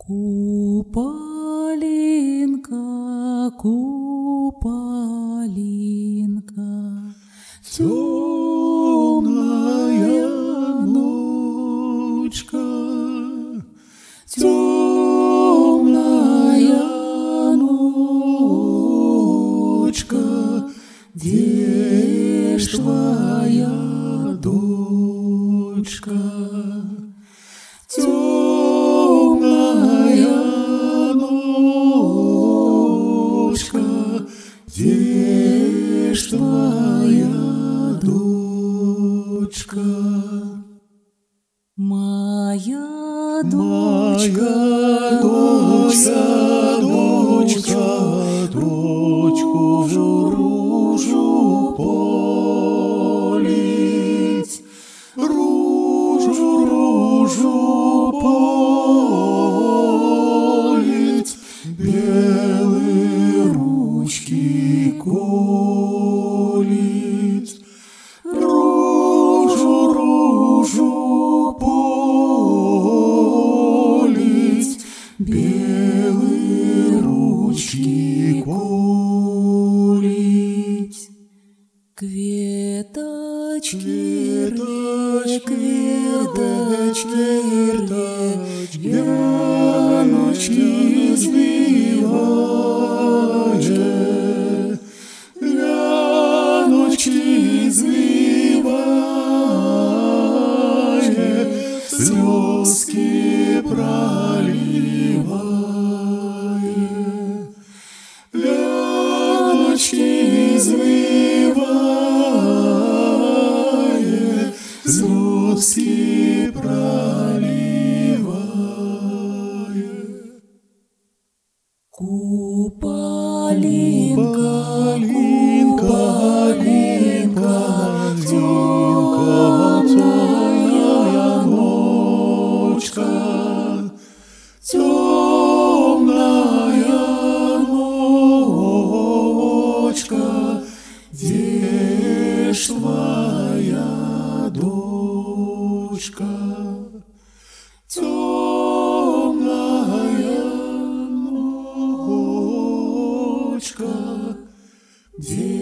Куполинка, куполинка, темная ночка, темная ночка, где ж твоя дочка? Темная ночка, где ж твоя дочка? Моя дочка, дочку в ружу полить, ружу полить, белые ручки колить, ружу полить, белые ручки колить. Кветочки, кветочки, вяночки извивая, вяночки извивая, слезки проливая, вяночки извивая, слезки проливая. Куполинка, куполинка, темная ночка, темная ночка, где ж твоя дочка? Темная ночка, где